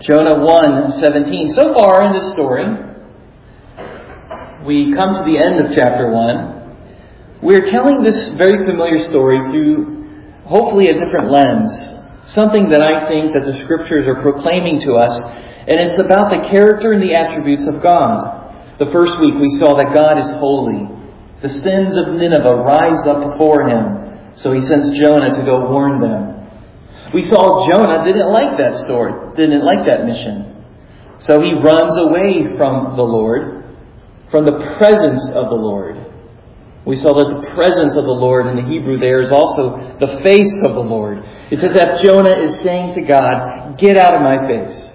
Jonah 1:17. So far in this story, we come to the end of chapter 1. We're telling this very familiar story through hopefully a different lens. Something that I think that the Scriptures are proclaiming to us. And it's about the character and the attributes of God. The first week we saw that God is holy. The sins of Nineveh rise up before Him. So He sends Jonah to go warn them. We saw Jonah didn't like that story, didn't like that mission. So he runs away from the Lord, from the presence of the Lord. We saw that the presence of the Lord in the Hebrew there is also the face of the Lord. It's as if Jonah is saying to God, "Get out of my face."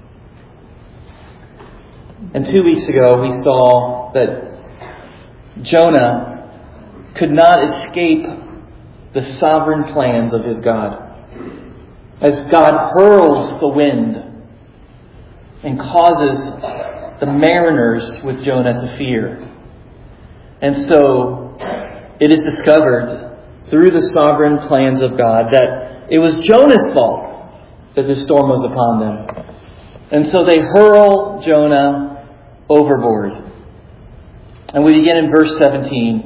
And 2 weeks ago we saw that Jonah could not escape the sovereign plans of his God. As God hurls the wind and causes the mariners with Jonah to fear. And so it is discovered through the sovereign plans of God that it was Jonah's fault that the storm was upon them. And so they hurl Jonah overboard. And we begin in verse 17.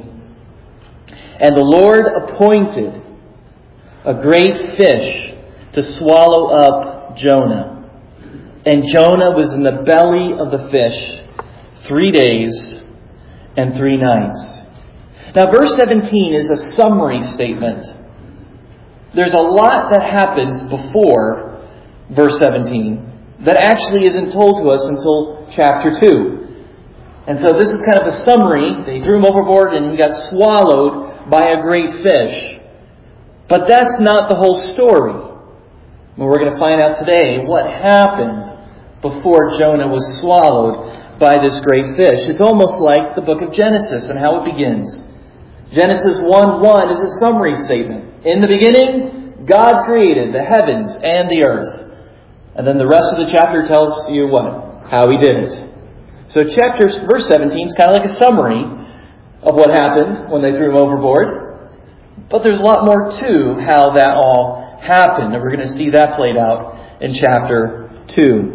And the Lord appointed a great fish to swallow up Jonah. And Jonah was in the belly of the fish 3 days and 3 nights. Now verse 17 is a summary statement. There's a lot that happens before verse 17 that actually isn't told to us until chapter 2. And so this is kind of a summary. They threw him overboard and he got swallowed by a great fish. But that's not the whole story. And we're going to find out today what happened before Jonah was swallowed by this great fish. It's almost like the book of Genesis and how it begins. Genesis 1:1 is a summary statement. In the beginning, God created the heavens and the earth. And then the rest of the chapter tells you what? How He did it. So verse 17 is kind of like a summary of what happened when they threw him overboard. But there's a lot more to how that all happened. And we're going to see that played out in chapter 2.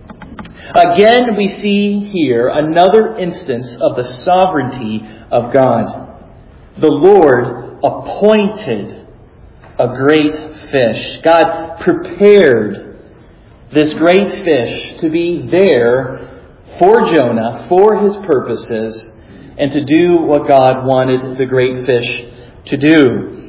Again, we see here another instance of the sovereignty of God. The Lord appointed a great fish. God prepared this great fish to be there for Jonah, for His purposes, and to do what God wanted the great fish to do.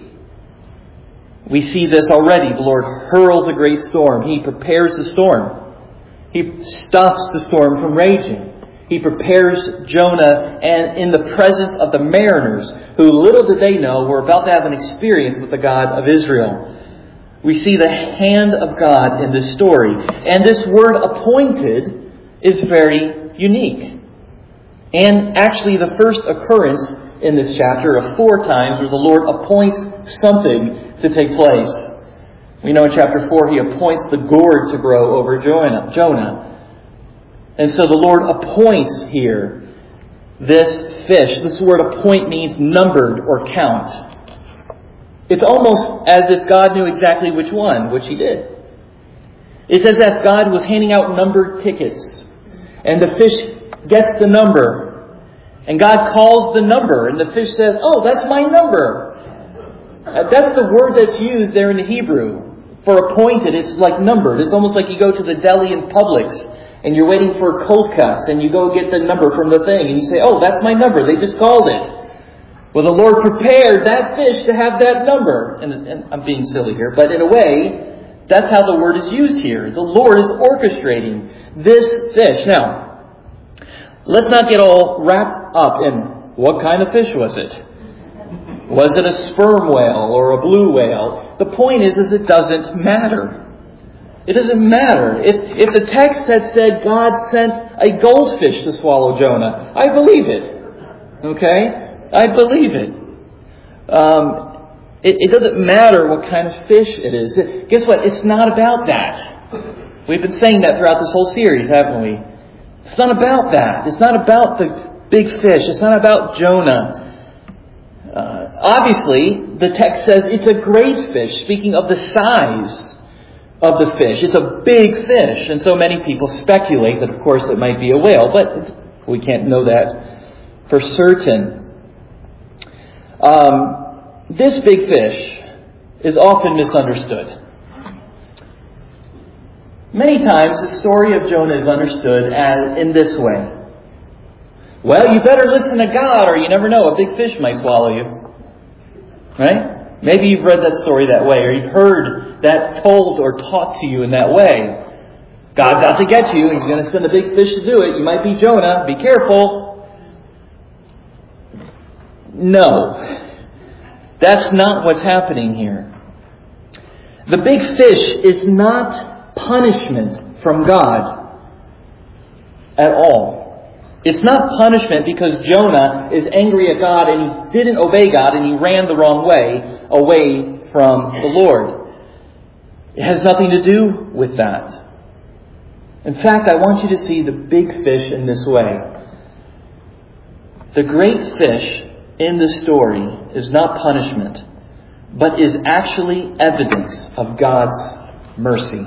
We see this already. The Lord hurls a great storm. He prepares the storm. He stops the storm from raging. He prepares Jonah and in the presence of the mariners, who little did they know were about to have an experience with the God of Israel. We see the hand of God in this story. And this word appointed is very unique. And actually the first occurrence in this chapter of 4 times where the Lord appoints something to take place. We know in chapter 4 He appoints the gourd to grow over Jonah. And so the Lord appoints here this fish. This word appoint means numbered or count. It's almost as if God knew exactly which one, which He did. It's as if God was handing out numbered tickets. And the fish gets the number. And God calls the number. And the fish says, "Oh, that's my number." That's the word that's used there in the Hebrew. For appointed, it's like numbered. It's almost like you go to the deli in Publix and you're waiting for cold cuts and you go get the number from the thing and you say, "Oh, that's my number. They just called it." Well, the Lord prepared that fish to have that number. And I'm being silly here, but in a way, that's how the word is used here. The Lord is orchestrating this fish. Now, let's not get all wrapped up in what kind of fish was it. Was it a sperm whale or a blue whale? The point is it doesn't matter. It doesn't matter. If the text had said God sent a goldfish to swallow Jonah, I believe it. Okay? I believe it. It doesn't matter what kind of fish it is. Guess what? It's not about that. We've been saying that throughout this whole series, haven't we? It's not about that. It's not about the big fish. It's not about Jonah. Obviously, the text says it's a great fish, speaking of the size of the fish. It's a big fish, and so many people speculate that, of course, it might be a whale, but we can't know that for certain. This big fish is often misunderstood. Many times the story of Jonah is understood as in this way. Well, you better listen to God or you never know, a big fish might swallow you. Right? Maybe you've read that story that way, or you've heard that told or taught to you in that way. God's out to get you. He's going to send a big fish to do it. You might be Jonah. Be careful. No. That's not what's happening here. The big fish is not punishment from God at all. It's not punishment because Jonah is angry at God and he didn't obey God and he ran the wrong way away from the Lord. It has nothing to do with that. In fact, I want you to see the big fish in this way. The great fish in the story is not punishment, but is actually evidence of God's mercy.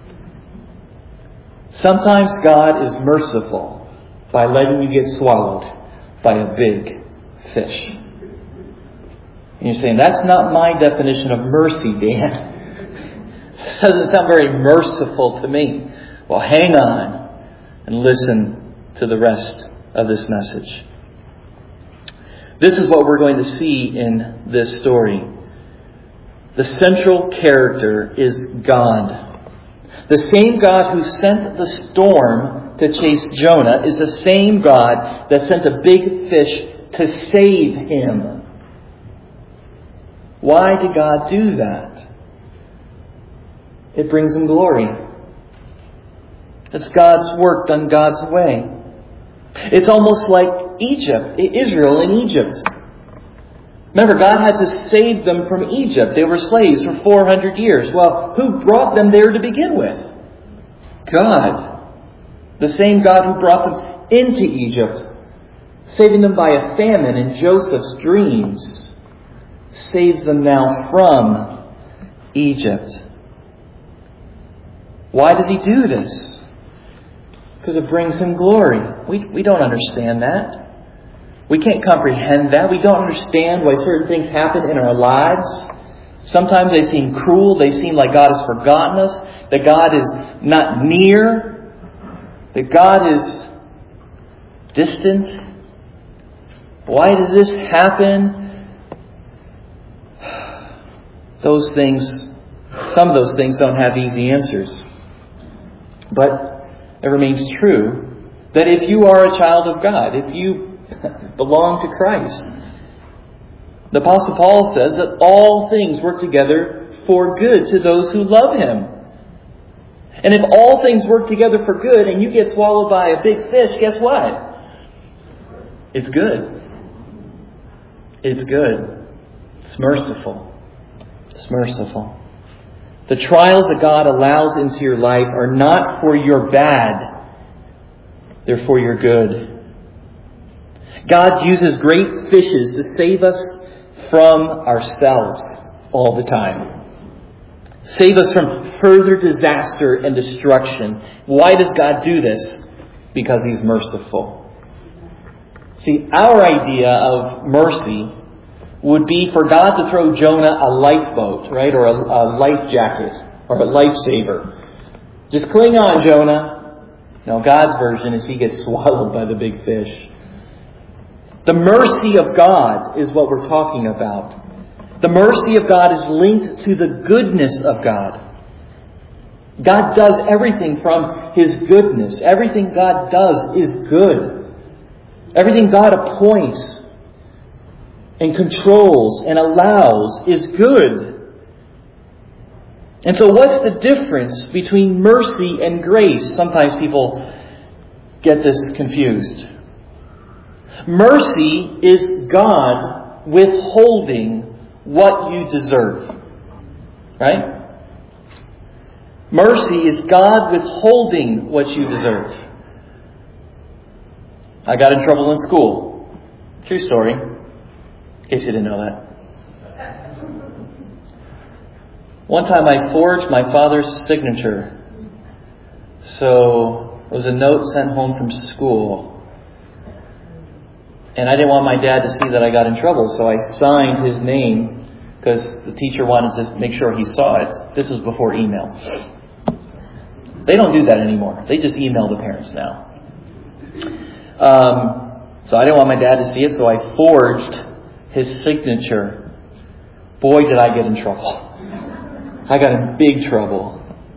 Sometimes God is merciful by letting you get swallowed by a big fish. And you're saying, that's not my definition of mercy, Dan. This doesn't sound very merciful to me. Well, hang on and listen to the rest of this message. This is what we're going to see in this story. The central character is God. The same God who sent the storm to chase Jonah is the same God that sent a big fish to save him. Why did God do that? It brings him glory. It's God's work done God's way. It's almost like Israel in Egypt. Remember, God had to save them from Egypt. They were slaves for 400 years. Well, who brought them there to begin with? God. The same God who brought them into Egypt, saving them by a famine in Joseph's dreams, saves them now from Egypt. Why does he do this? Because it brings him glory. We don't understand that. We can't comprehend that. We don't understand why certain things happen in our lives. Sometimes they seem cruel. They seem like God has forgotten us. That God is not near. That God is distant. Why did this happen? Some of those things don't have easy answers. But it remains true that if you are a child of God, if you belong to Christ, the Apostle Paul says that all things work together for good to those who love Him. And if all things work together for good and you get swallowed by a big fish, guess what? It's good. It's good. It's merciful. It's merciful. The trials that God allows into your life are not for your bad. They're for your good. God uses great fishes to save us from ourselves all the time. Save us from further disaster and destruction. Why does God do this? Because He's merciful. See, our idea of mercy would be for God to throw Jonah a lifeboat, right? Or a life jacket or a lifesaver. Just cling on, Jonah. No, God's version is he gets swallowed by the big fish. The mercy of God is what we're talking about. The mercy of God is linked to the goodness of God. God does everything from His goodness. Everything God does is good. Everything God appoints and controls and allows is good. And so what's the difference between mercy and grace? Sometimes people get this confused. Mercy is God withholding what you deserve. Right? Mercy is God withholding what you deserve. I got in trouble in school. True story. In case you didn't know that. One time I forged my father's signature. So it was a note sent home from school. And I didn't want my dad to see that I got in trouble, so I signed his name because the teacher wanted to make sure he saw it. This was before email. They don't do that anymore. They just email the parents now. So I didn't want my dad to see it, so I forged his signature. Boy, did I get in trouble. I got in big trouble.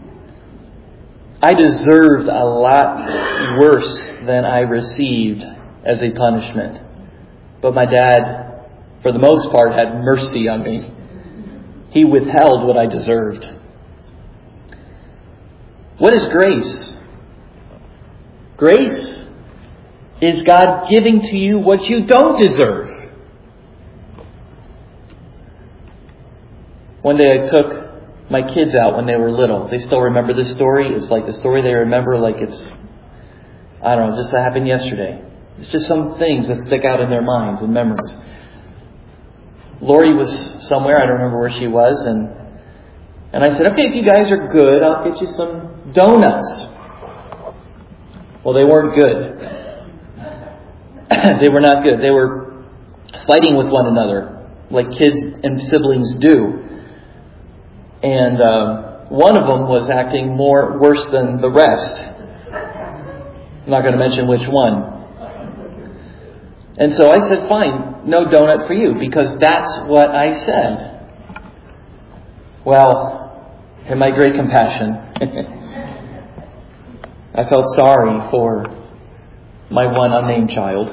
I deserved a lot worse than I received as a punishment. But my dad, for the most part, had mercy on me. He withheld what I deserved. What is grace? Grace is God giving to you what you don't deserve. One day I took my kids out when they were little. They still remember this story. It's like the story they remember like it's, I don't know, just happened yesterday. It's just some things that stick out in their minds and memories. Lori was somewhere, I don't remember where she was, and I said, okay, if you guys are good, I'll get you some donuts. Well, they weren't good. They were not good. They were fighting with one another, like kids and siblings do. And one of them was acting worse than the rest. I'm not going to mention which one. And so I said, fine, no donut for you, because that's what I said. Well, in my great compassion, I felt sorry for my one unnamed child.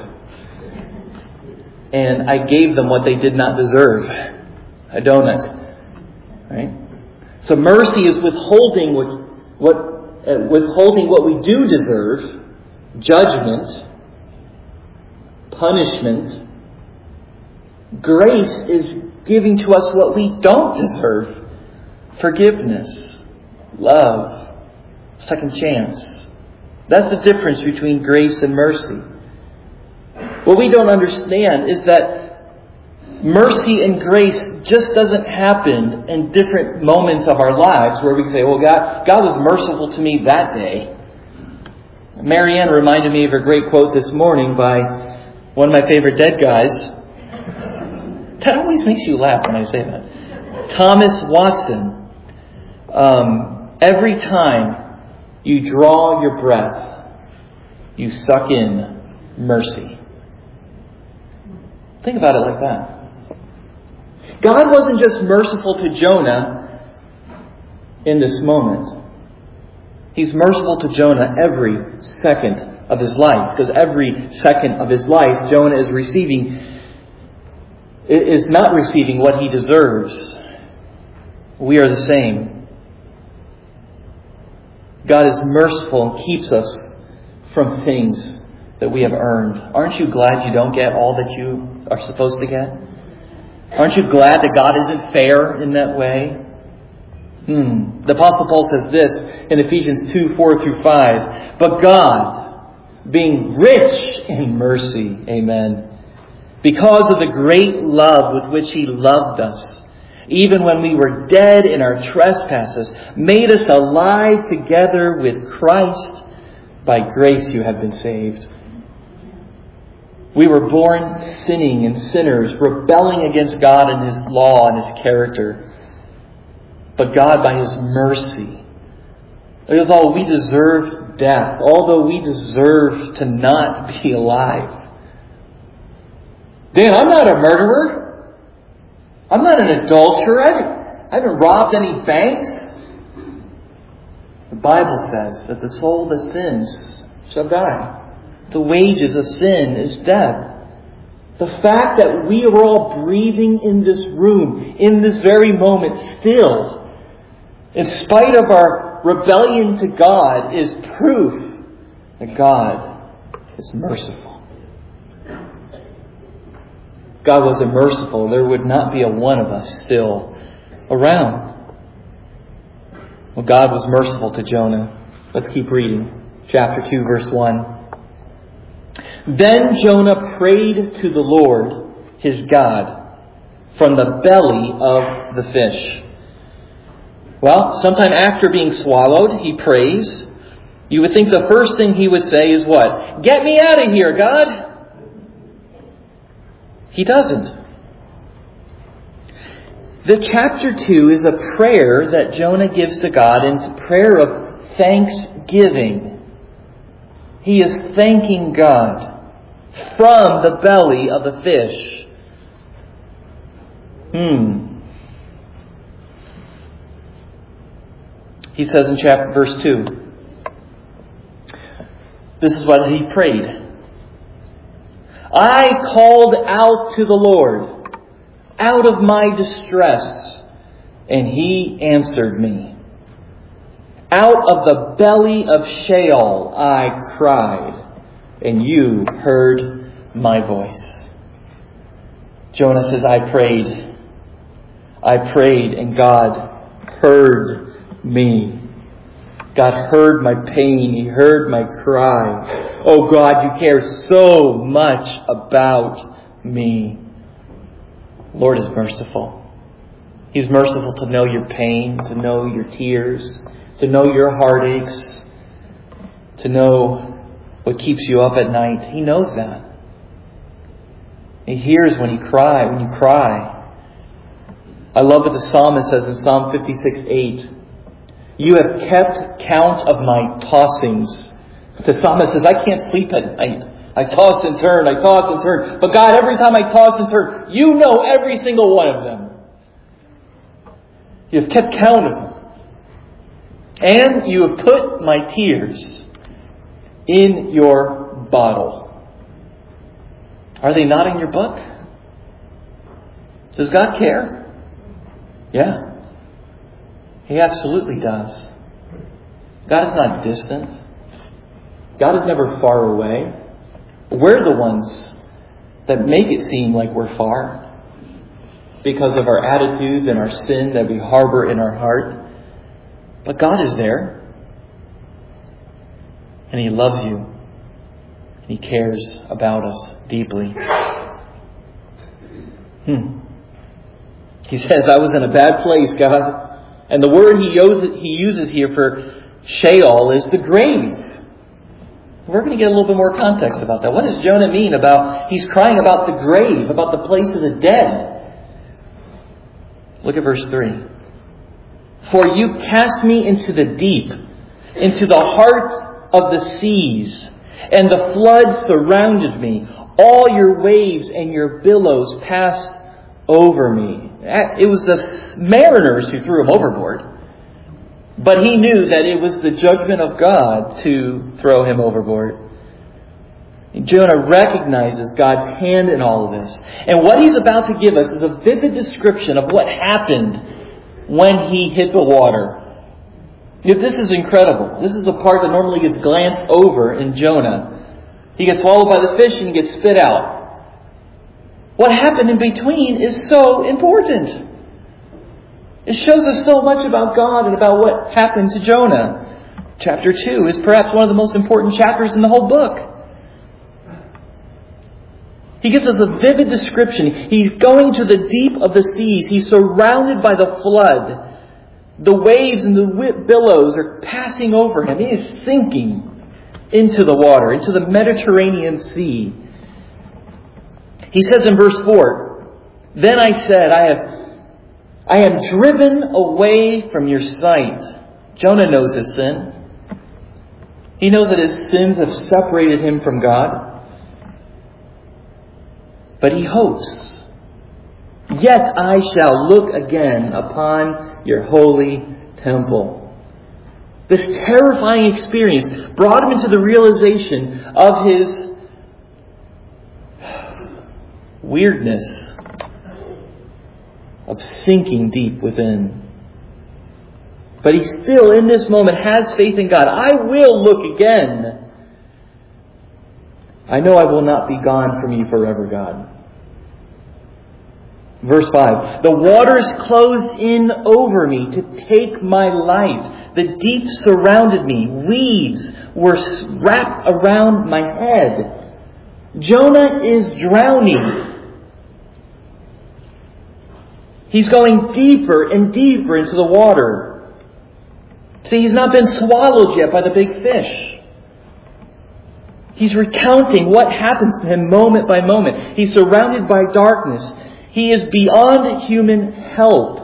And I gave them what they did not deserve, a donut. Right? So mercy is withholding what we do deserve, judgment, punishment. Grace is giving to us what we don't deserve, forgiveness, love, second chance. That's the difference between grace and mercy. What we don't understand is that mercy and grace just doesn't happen in different moments of our lives where we can say, well, God was merciful to me that day. Marianne reminded me of a great quote this morning by one of my favorite dead guys. That always makes you laugh when I say that. Thomas Watson. Every time you draw your breath, you suck in mercy. Think about it like that. God wasn't just merciful to Jonah in this moment. He's merciful to Jonah every second of his life, because every second of his life Jonah is not receiving what he deserves. We are the same. God is merciful and keeps us from things that we have earned. Aren't you glad you don't get all that you are supposed to get? Aren't you glad that God isn't fair in that way? The Apostle Paul says this in Ephesians 2:4-5. But God, being rich in mercy, amen, because of the great love with which He loved us, even when we were dead in our trespasses, made us alive together with Christ. By grace you have been saved. We were born sinning and sinners, rebelling against God and His law and His character. But God, by His mercy, although we deserve death, although we deserve to not be alive. Dan, I'm not a murderer. I'm not an adulterer. I haven't robbed any banks. The Bible says that the soul that sins shall die. The wages of sin is death. The fact that we are all breathing in this room, in this very moment still, in spite of our rebellion to God, is proof that God is merciful. If God wasn't merciful, there would not be a one of us still around. Well, God was merciful to Jonah. Let's keep reading. Chapter 2, verse 1. Then Jonah prayed to the Lord, his God, from the belly of the fish. Well, sometime after being swallowed, he prays. You would think the first thing he would say is what? Get me out of here, God! He doesn't. The chapter 2 is a prayer that Jonah gives to God, and it's a prayer of thanksgiving. He is thanking God from the belly of the fish. He says in verse 2, this is what he prayed. I called out to the Lord out of my distress, and He answered me. Out of the belly of Sheol I cried, and You heard my voice. Jonah says, I prayed, and God heard me. God heard my pain. He heard my cry. Oh God, You care so much about me. The Lord is merciful. He's merciful to know your pain, to know your tears, to know your heartaches, to know what keeps you up at night. He knows that. He hears when you cry. I love what the psalmist says in Psalm 56:8. You have kept count of my tossings. The psalmist says, I can't sleep at night. I toss and turn. But God, every time I toss and turn, You know every single one of them. You have kept count of them. And You have put my tears in Your bottle. Are they not in your book? Does God care? Yeah. He absolutely does. God is not distant. God is never far away. We're the ones that make it seem like we're far because of our attitudes and our sin that we harbor in our heart. But God is there. And He loves you. And He cares about us deeply. He says, I was in a bad place, God. And the word he uses here for Sheol is the grave. We're going to get a little bit more context about that. What does Jonah mean about, he's crying about the grave, about the place of the dead? Look at verse 3. For You cast me into the deep, into the heart of the seas, and the floods surrounded me. All Your waves and Your billows passed over me. It was the mariners who threw him overboard. But he knew that it was the judgment of God to throw him overboard. And Jonah recognizes God's hand in all of this. And what he's about to give us is a vivid description of what happened when he hit the water. This is incredible. This is the part that normally gets glanced over in Jonah. He gets swallowed by the fish and he gets spit out. What happened in between is so important. It shows us so much about God and about what happened to Jonah. Chapter 2 is perhaps one of the most important chapters in the whole book. He gives us a vivid description. He's going to the deep of the seas. He's surrounded by the flood. The waves and the billows are passing over him. He is sinking into the water, into the Mediterranean Sea. He says in verse 4, Then I said, I am driven away from Your sight. Jonah knows his sin. He knows that his sins have separated him from God. But he hopes, Yet I shall look again upon Your holy temple. This terrifying experience brought him into the realization of his weirdness, of sinking deep within. But he still, in this moment, has faith in God. I will look again. I know I will not be gone from You forever, God. Verse 5. The waters closed in over me to take my life. The deep surrounded me. Weeds were wrapped around my head. Jonah is drowning. He's going deeper and deeper into the water. See, he's not been swallowed yet by the big fish. He's recounting what happens to him moment by moment. He's surrounded by darkness. He is beyond human help.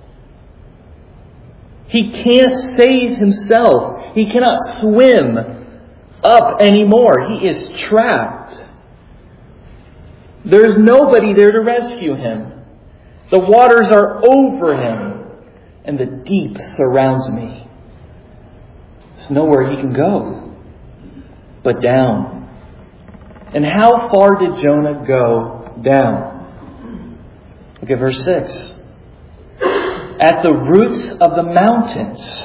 He can't save himself. He cannot swim up anymore. He is trapped. There is nobody there to rescue him. The waters are over him, and the deep surrounds me. There's nowhere he can go but down. And how far did Jonah go down? Look at verse 6. At the roots of the mountains,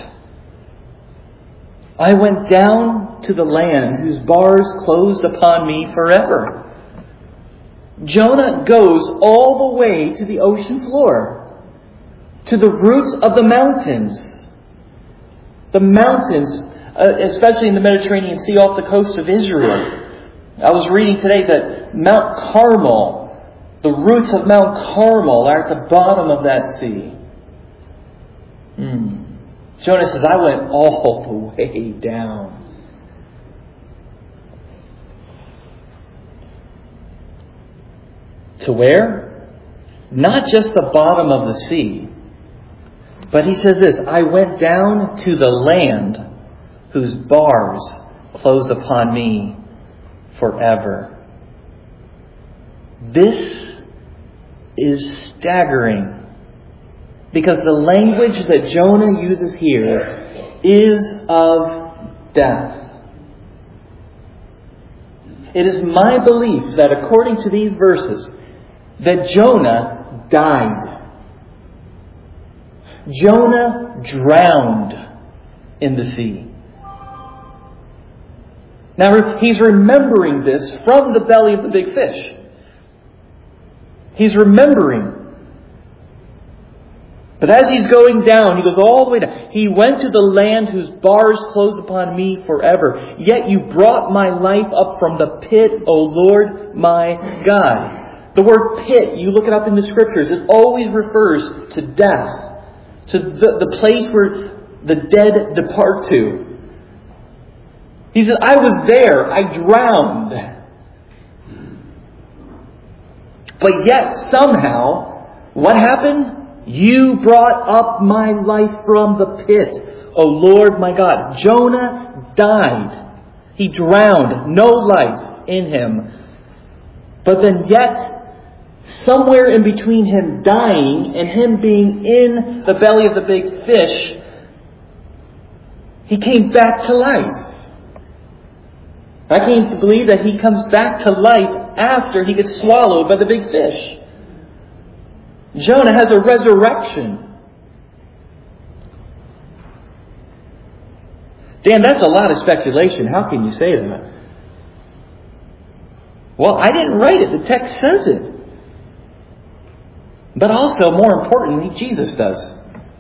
I went down to the land whose bars closed upon me forever. Jonah goes all the way to the ocean floor, to the roots of the mountains. The mountains, especially in the Mediterranean Sea off the coast of Israel. I was reading today that Mount Carmel, the roots of Mount Carmel are at the bottom of that sea. Jonah says, I went all the way down. To where? Not just the bottom of the sea. But he says this, I went down to the land whose bars close upon me forever. This is staggering. Because the language that Jonah uses here is of death. It is my belief that according to these verses, that Jonah died. Jonah drowned in the sea. Now he's remembering this from the belly of the big fish. He's remembering. But as he's going down, he goes all the way down. He went to the land whose bars close upon me forever. Yet you brought my life up from the pit, O Lord my God. The word pit, you look it up in the Scriptures, it always refers to death. To the place where the dead depart to. He said, I was there. I drowned. But yet somehow, what happened? You brought up my life from the pit, O Lord my God. Jonah died. He drowned. No life in him. But then yet, somewhere in between him dying and him being in the belly of the big fish, he came back to life. I came to believe that he comes back to life after he gets swallowed by the big fish. Jonah has a resurrection. Dan, that's a lot of speculation. How can you say that? Well, I didn't write it. The text says it. But also, more importantly, Jesus does.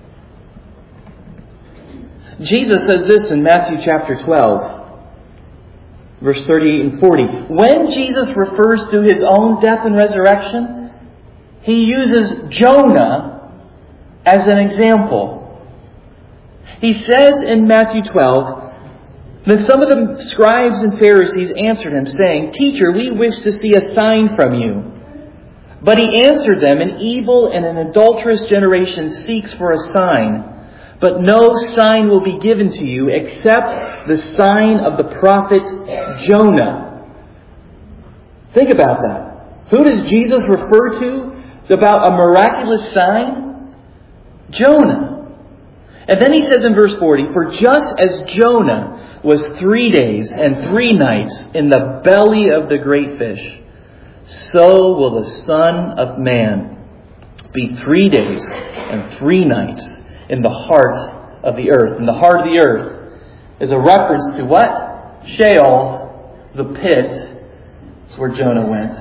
Jesus says this in Matthew chapter 12, verse 38 and 40. When Jesus refers to his own death and resurrection, he uses Jonah as an example. He says in Matthew 12, then some of the scribes and Pharisees answered him, saying, Teacher, we wish to see a sign from you. But he answered them, an evil and an adulterous generation seeks for a sign. But no sign will be given to you except the sign of the prophet Jonah. Think about that. Who does Jesus refer to about a miraculous sign? Jonah. And then he says in verse 40, For just as Jonah was 3 days and 3 nights in the belly of the great fish, so will the Son of Man be 3 days and 3 nights in the heart of the earth. And the heart of the earth is a reference to what? Sheol, the pit. That's where Jonah went.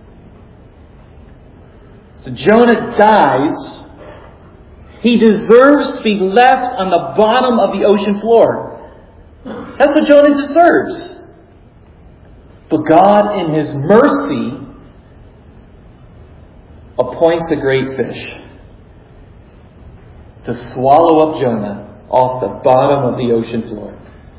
So Jonah dies. He deserves to be left on the bottom of the ocean floor. That's what Jonah deserves. But God, in His mercy, appoints a great fish to swallow up Jonah off the bottom of the ocean floor.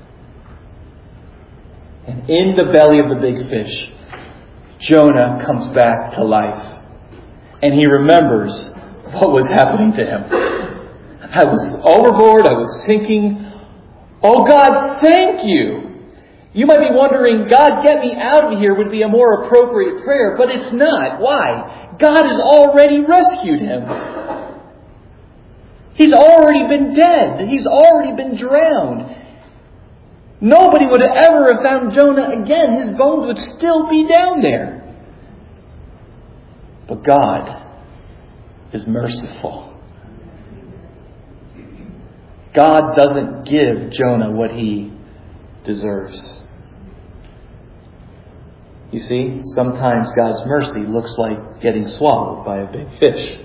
And in the belly of the big fish, Jonah comes back to life. And he remembers what was happening to him. I was overboard. I was sinking. Oh God, thank you. You might be wondering, God, get me out of here would be a more appropriate prayer, but it's not. Why? God has already rescued him. He's already been dead. He's already been drowned. Nobody would ever have found Jonah again. His bones would still be down there. But God is merciful. God doesn't give Jonah what he deserves. You see, sometimes God's mercy looks like getting swallowed by a big fish.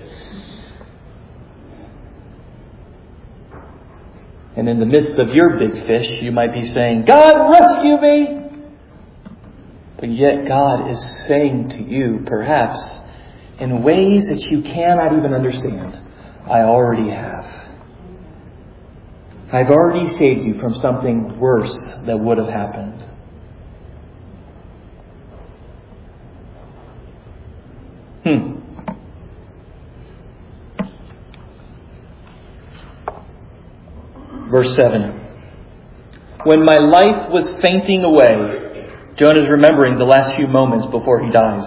And in the midst of your big fish, you might be saying, God, rescue me! But yet God is saying to you, perhaps, in ways that you cannot even understand, I already have. I've already saved you from something worse that would have happened. Verse 7. When my life was fainting away, Jonah's remembering the last few moments before he dies.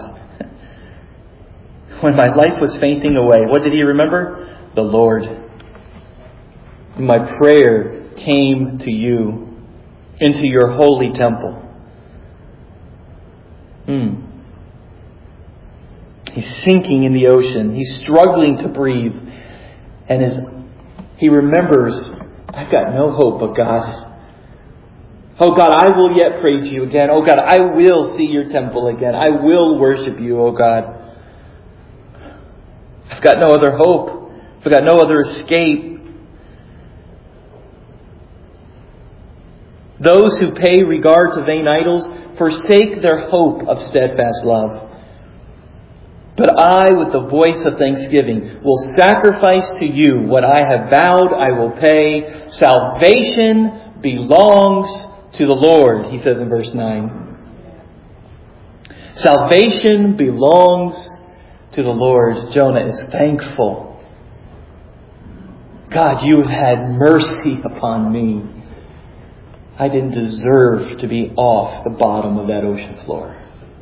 When my life was fainting away, what did he remember? The Lord. My prayer came to you into your holy temple. He's sinking in the ocean. He's struggling to breathe. And he remembers, I've got no hope but God. Oh God, I will yet praise you again. Oh God, I will see your temple again. I will worship you, oh God. I've got no other hope. I've got no other escape. Those who pay regard to vain idols forsake their hope of steadfast love. But I, with the voice of thanksgiving, will sacrifice to you what I have vowed I will pay. Salvation belongs to the Lord, he says in verse 9. Salvation belongs to the Lord. Jonah is thankful. God, you have had mercy upon me. I didn't deserve to be off the bottom of that ocean floor.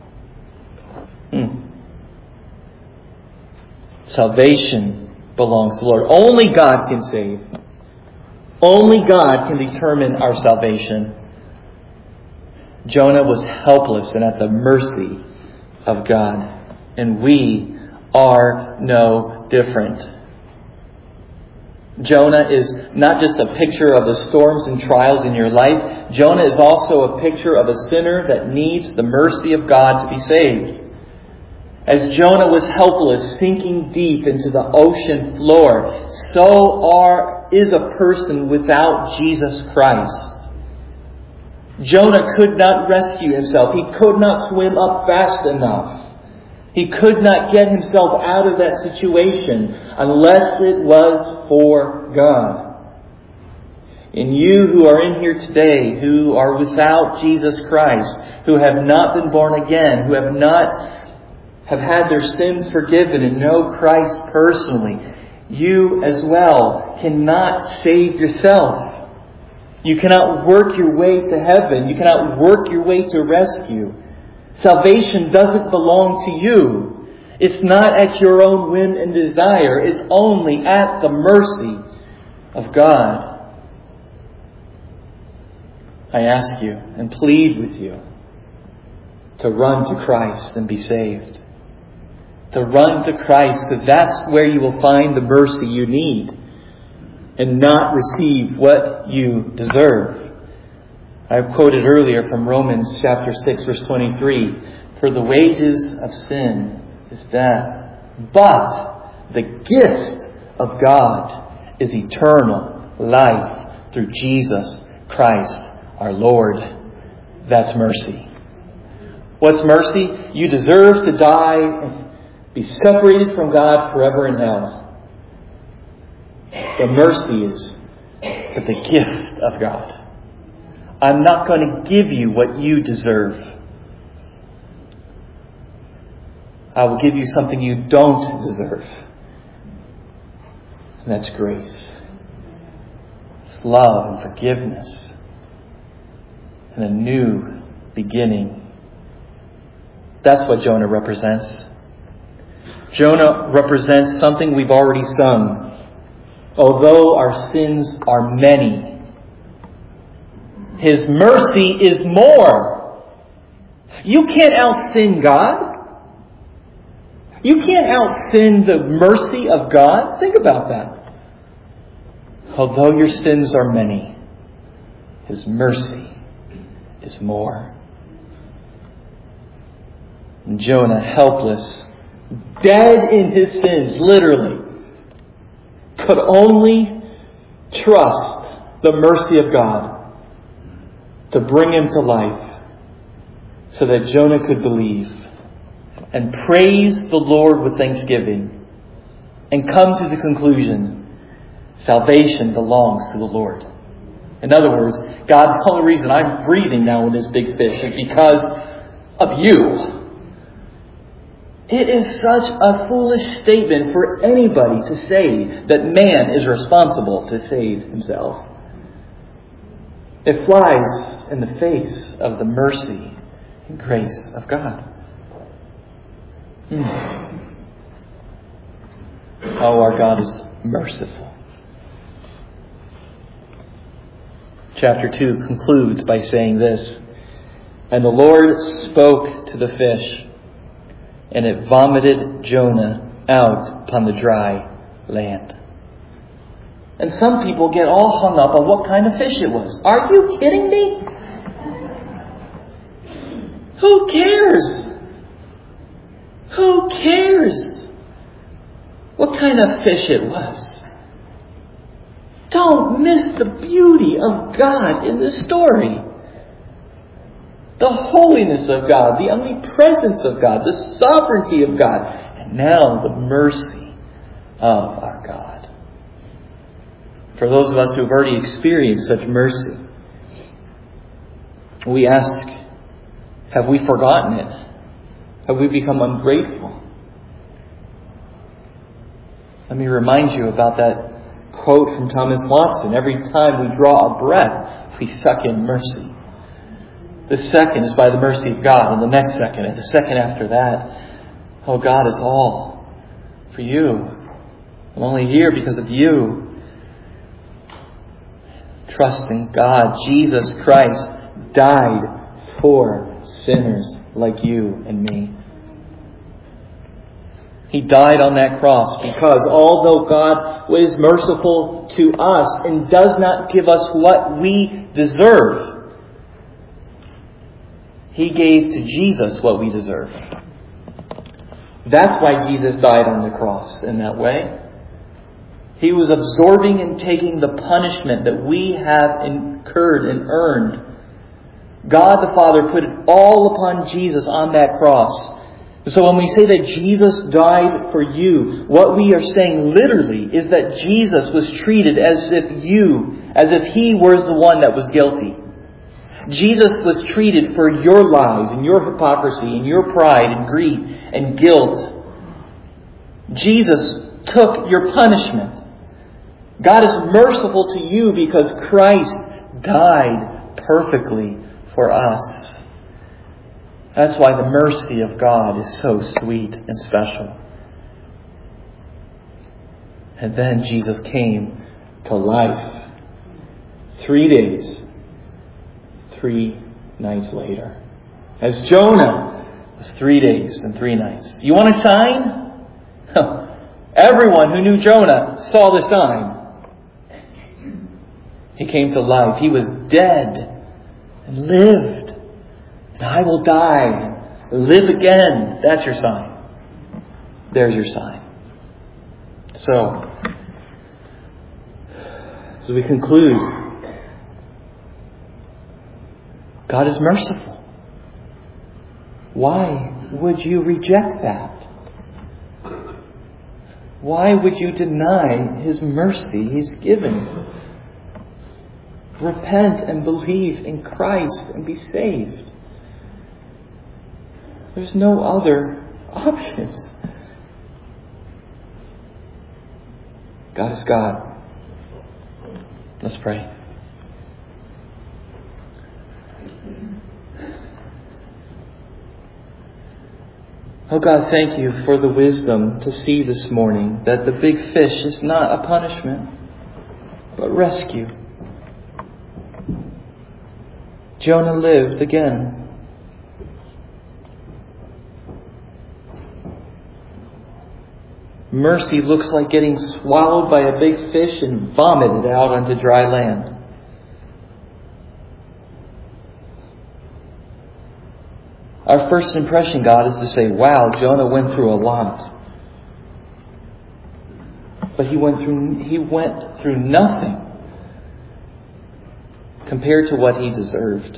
Salvation belongs to the Lord. Only God can save. Only God can determine our salvation. Jonah was helpless and at the mercy of God. And we are no different. Jonah is not just a picture of the storms and trials in your life. Jonah is also a picture of a sinner that needs the mercy of God to be saved. As Jonah was helpless, sinking deep into the ocean floor, so is a person without Jesus Christ. Jonah could not rescue himself. He could not swim up fast enough. He could not get himself out of that situation unless it was for God. And you who are in here today, who are without Jesus Christ, who have not been born again, who have had their sins forgiven and know Christ personally, you as well cannot save yourself. You cannot work your way to heaven. You cannot work your way to rescue. Salvation doesn't belong to you. It's not at your own whim and desire. It's only at the mercy of God. I ask you and plead with you to run to Christ and be saved. To run to Christ, because that's where you will find the mercy you need and not receive what you deserve. I quoted earlier from Romans chapter 6, verse 23. For the wages of sin is death, but the gift of God is eternal life through Jesus Christ our Lord. That's mercy. What's mercy? You deserve to die and be separated from God forever in hell. The mercy is but the gift of God. I'm not going to give you what you deserve. I will give you something you don't deserve. And that's grace. It's love and forgiveness. And a new beginning. That's what Jonah represents. Jonah represents something we've already sung. Although our sins are many, His mercy is more. You can't out-sin God. You can't out-sin the mercy of God. Think about that. Although your sins are many, His mercy is more. And Jonah, helpless, dead in his sins, literally, could only trust the mercy of God to bring him to life so that Jonah could believe and praise the Lord with thanksgiving and come to the conclusion, salvation belongs to the Lord. In other words, God, the only reason I'm breathing now in this big fish is because of you. It is such a foolish statement for anybody to say that man is responsible to save himself. It flies in the face of the mercy and grace of God. Oh, our God is merciful. Chapter 2 concludes by saying this, "And the Lord spoke to the fish, and it vomited Jonah out upon the dry land." And some people get all hung up on what kind of fish it was. Are you kidding me? Who cares? Who cares what kind of fish it was? Don't miss the beauty of God in this story. The holiness of God, the omnipresence of God, the sovereignty of God, and now the mercy of our God. For those of us who have already experienced such mercy, we ask, have we forgotten it? Have we become ungrateful? Let me remind you about that quote from Thomas Watson. Every time we draw a breath, we suck in mercy. The second is by the mercy of God, and the next second, and the second after that. Oh, God is all for you. I'm only here because of you. Trust in God. Jesus Christ died for sinners like you and me. He died on that cross because although God is merciful to us and does not give us what we deserve, He gave to Jesus what we deserve. That's why Jesus died on the cross in that way. He was absorbing and taking the punishment that we have incurred and earned. God the Father put it all upon Jesus on that cross. So when we say that Jesus died for you, what we are saying literally is that Jesus was treated as if He was the one that was guilty. Jesus was treated for your lies and your hypocrisy and your pride and greed and guilt. Jesus took your punishment. God is merciful to you because Christ died perfectly for us. That's why the mercy of God is so sweet and special. And then Jesus came to life 3 days, 3 nights later. As Jonah was 3 days and 3 nights. You want a sign? Everyone who knew Jonah saw the sign. He came to life. He was dead and lived. And I will die and live again. That's your sign. There's your sign. So, as we conclude, God is merciful. Why would you reject that? Why would you deny His mercy He's given? Repent and believe in Christ and be saved. There's no other options. God is God. Let's pray. Oh God, thank you for the wisdom to see this morning that the big fish is not a punishment, but rescue. Jonah lived again. Mercy looks like getting swallowed by a big fish and vomited out onto dry land. Our first impression, God, is to say, wow, Jonah went through a lot. But he went through nothing compared to what he deserved.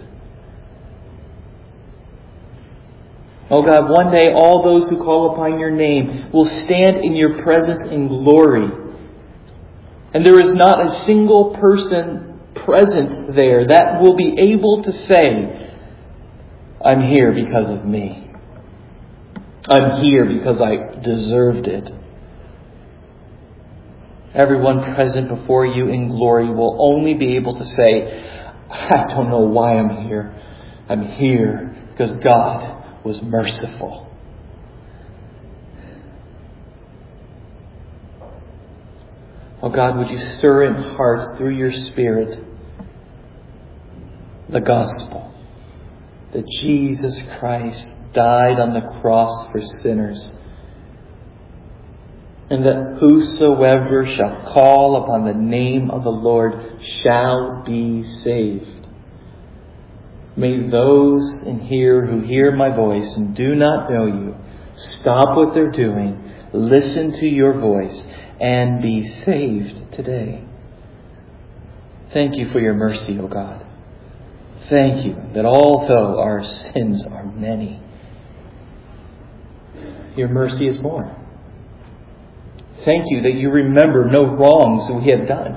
Oh God, one day all those who call upon your name will stand in your presence in glory. And there is not a single person present there that will be able to say, I'm here because of me. I'm here because I deserved it. Everyone present before you in glory will only be able to say, I don't know why I'm here. I'm here because God was merciful. Oh God, would you stir in hearts through your Spirit the gospel that Jesus Christ died on the cross for sinners, and that whosoever shall call upon the name of the Lord shall be saved. May those in here who hear my voice and do not know you stop what they're doing, listen to your voice, and be saved today. Thank you for your mercy, O God. Thank you that although our sins are many, your mercy is more. Thank you that you remember no wrongs we have done.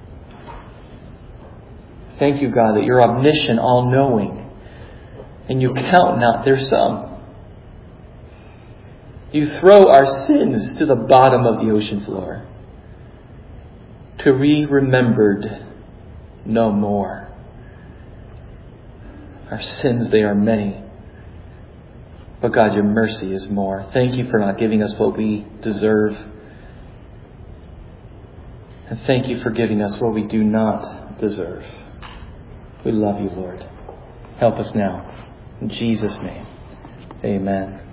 Thank you, God, that you're omniscient, all-knowing, and you count not their sum. You throw our sins to the bottom of the ocean floor, to be remembered no more. Our sins, they are many. But God, your mercy is more. Thank you for not giving us what we deserve. And thank you for giving us what we do not deserve. We love you, Lord. Help us now. In Jesus' name, amen.